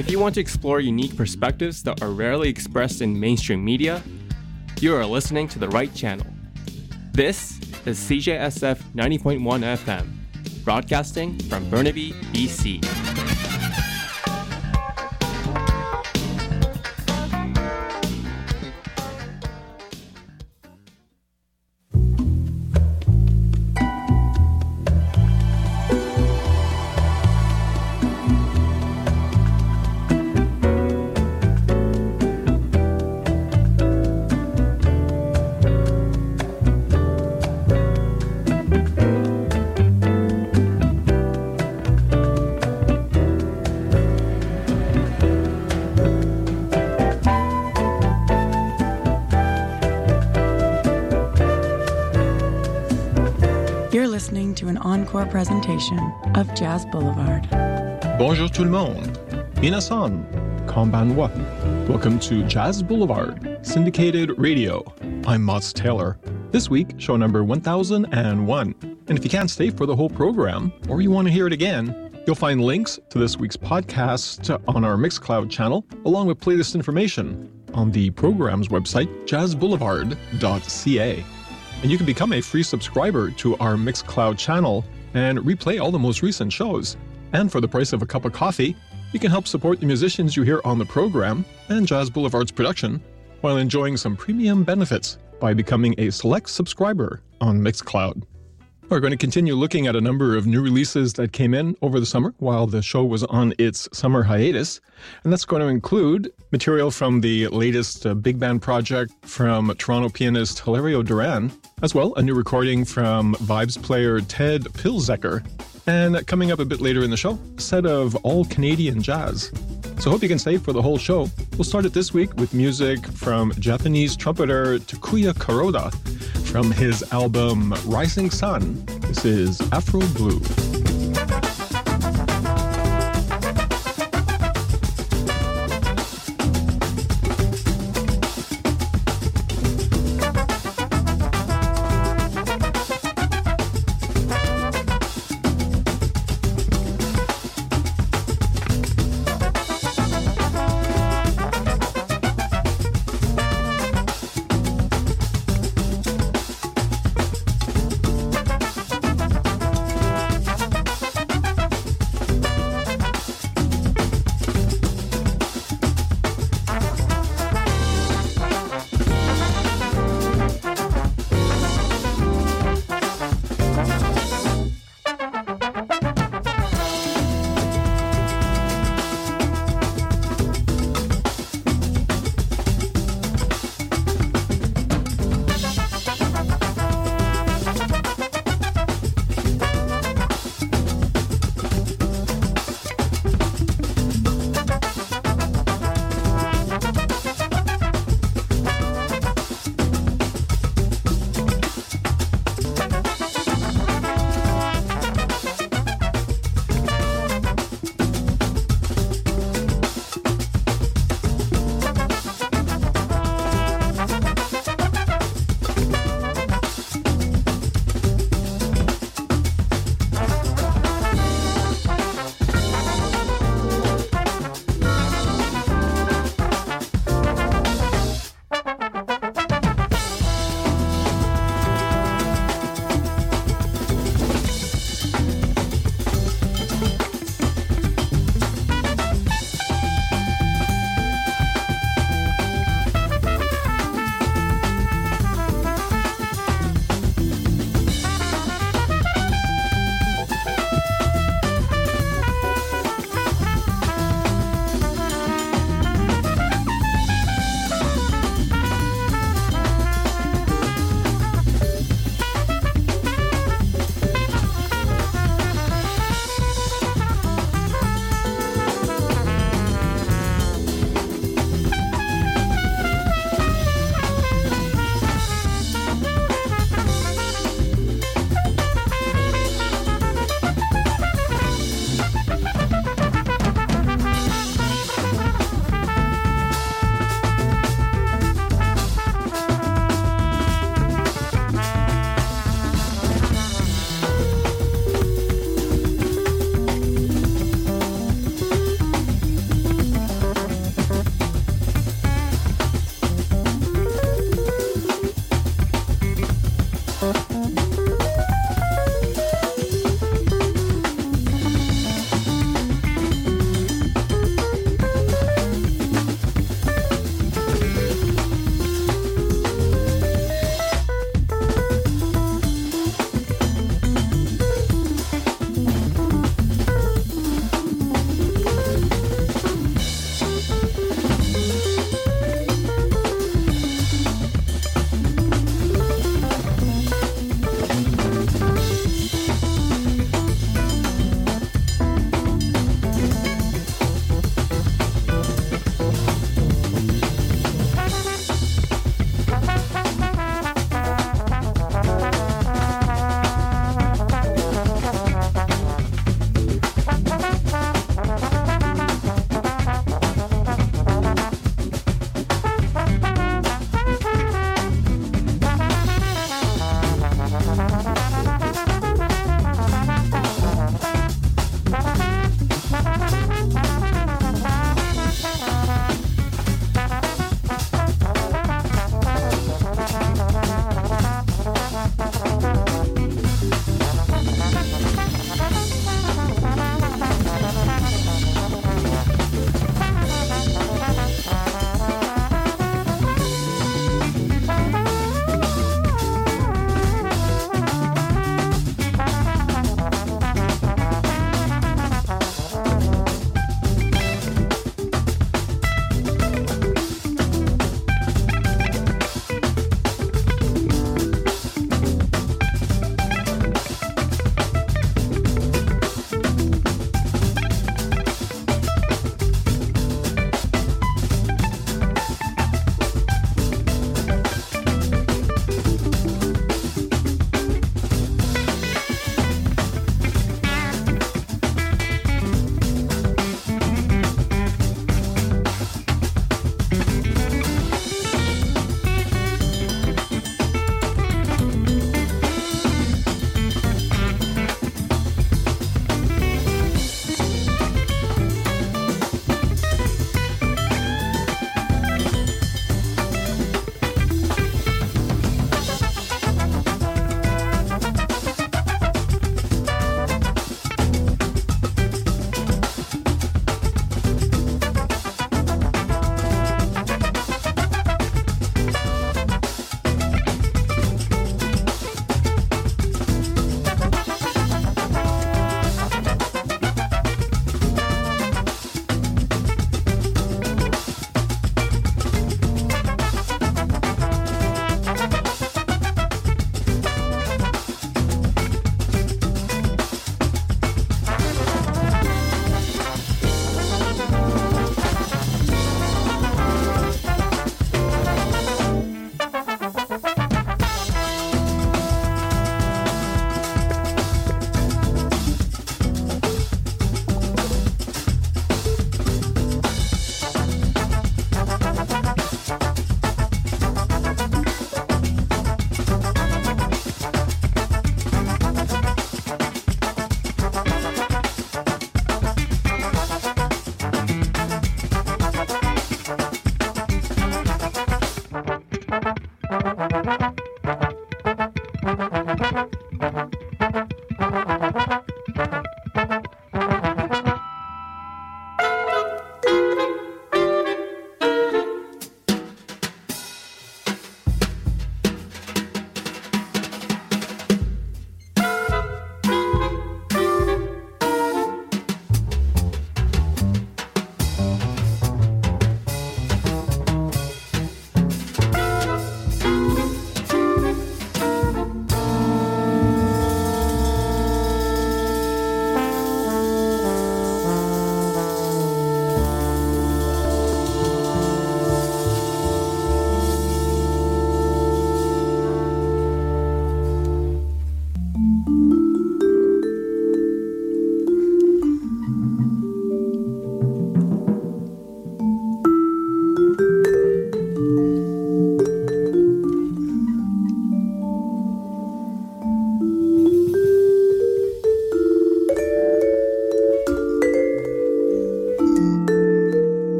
If you want to explore unique perspectives that are rarely expressed in mainstream media, you are listening to the right channel. This is CJSF 90.1 FM, broadcasting from Burnaby, BC. You're listening to an encore presentation of Jazz Boulevard. Bonjour tout le monde. Minasan, konbanwa. Welcome to Jazz Boulevard, syndicated radio. I'm Mats Taylor. This week, show number 1001. And if you can't stay for the whole program, or you want to hear it again, you'll find links to this week's podcast on our Mixcloud channel, along with playlist information on the program's website, jazzboulevard.ca. And you can become a free subscriber to our Mixcloud channel and replay all the most recent shows. And for the price of a cup of coffee, you can help support the musicians you hear on the program and Jazz Boulevard's production while enjoying some premium benefits by becoming a select subscriber on Mixcloud. We're going to continue looking at a number of new releases that came in over the summer while the show was on its summer hiatus. And that's going to include material from the latest big band project from Toronto pianist Hilario Duran, as well a new recording from Vibes player Ted Pilzecker. And coming up a bit later in the show, a set of all Canadian jazz. So hope you can stay for the whole show. We'll start it this week with music from Japanese trumpeter Takuya Kuroda from his album Rising Sun. This is Afro Blue.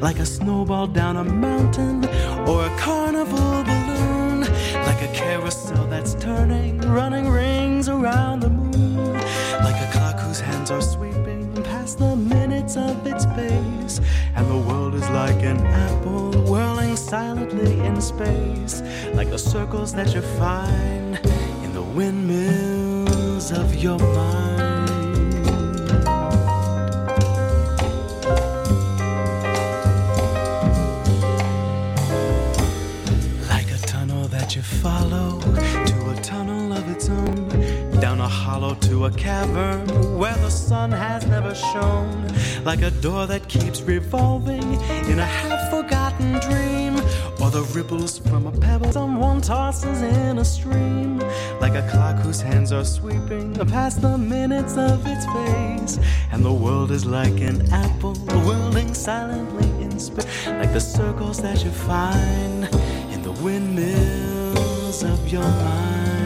like a snowball down a mountain, or a carnival balloon, like a carousel that's turning, running rings around the moon, like a clock whose hands are sweeping past the minutes of its pace, and the world is like an apple whirling silently in space, like the circles that you find in the windmills of your mind. You follow to a tunnel of its own, down a hollow to a cavern where the sun has never shone, like a door that keeps revolving in a half-forgotten dream, or the ripples from a pebble someone tosses in a stream, like a clock whose hands are sweeping past the minutes of its face, and the world is like an apple whirling silently in space, like the circles that you find in the windmills of your mind.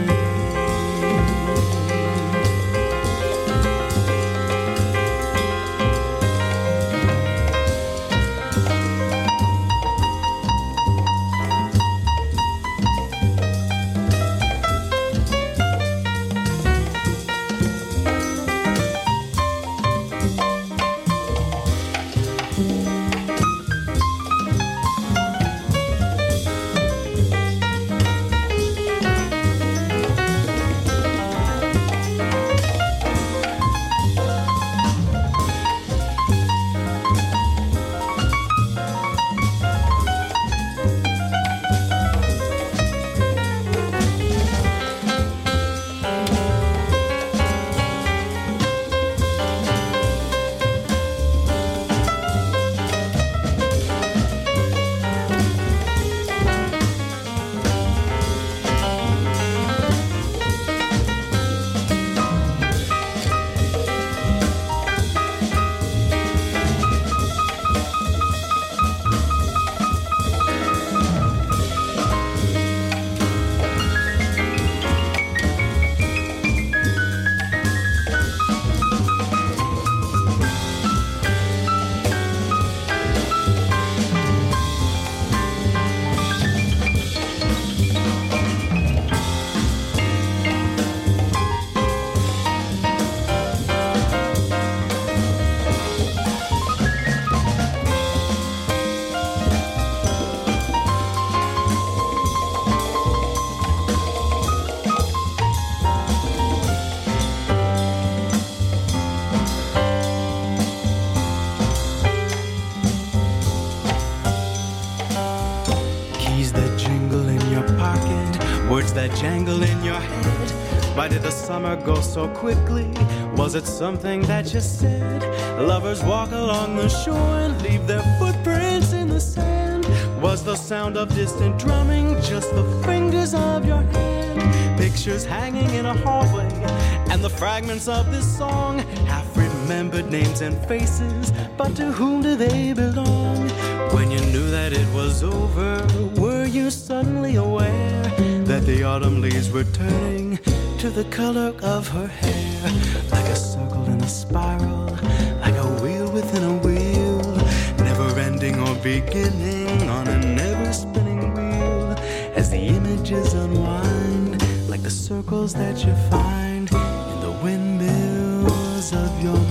That jangle in your head. Why did the summer go so quickly? Was it something that you said? Lovers walk along the shore and leave their footprints in the sand. Was the sound of distant drumming just the fingers of your hand? Pictures hanging in a hallway, and the fragments of this song, half-remembered names and faces, but to whom do they belong? When you knew that it was over, were you suddenly aware that the autumn leaves were turning to the color of her hair, like a circle in a spiral, like a wheel within a wheel, never ending or beginning on a never-spinning wheel, as the images unwind, like the circles that you find in the windmills of your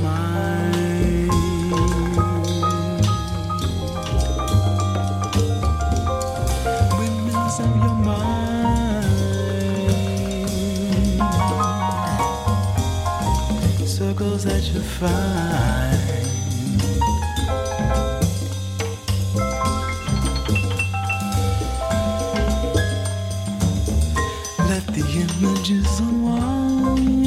mind. Windmills of your mind. Circles that you find. Let the images unwind.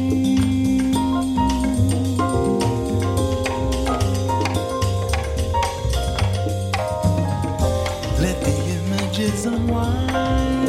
Let the images unwind.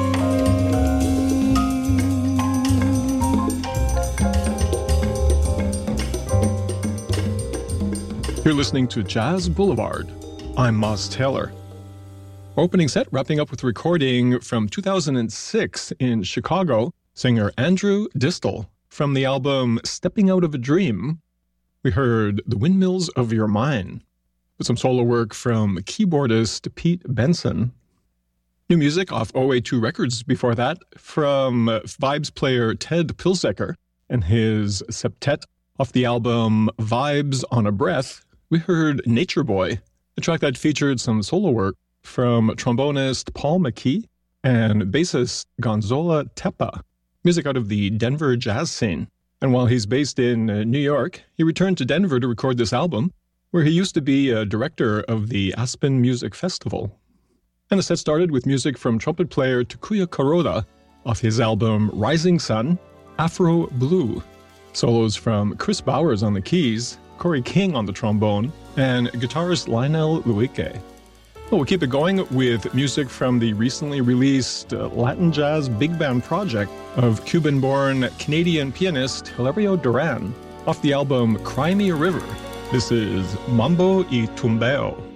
You're listening to Jazz Boulevard. I'm Moss Taylor. Opening set, wrapping up with recording from 2006 in Chicago, singer Andrew Distel from the album Stepping Out of a Dream. We heard The Windmills of Your Mind. with some solo work from keyboardist Pete Benson. New music off OA2 Records before that from Vibes player Ted Pilsecker and his septet. Off the album Vibes on a Breath, we heard Nature Boy, a track that featured some solo work from trombonist Paul McKee and bassist Gonzola Tepa, music out of the Denver jazz scene. And while he's based in New York, he returned to Denver to record this album, where he used to be a director of the Aspen Music Festival. And the set started with music from trumpet player Takuya Kuroda off his album Rising Sun, Afro Blue. Solos from Chris Bowers on the keys, Corey King on the trombone, and guitarist Lionel Luike. Well, we'll keep it going with music from the recently released Latin jazz big band project of Cuban-born Canadian pianist Hilario Duran off the album Cry Me a River. This is Mambo y Tumbeo.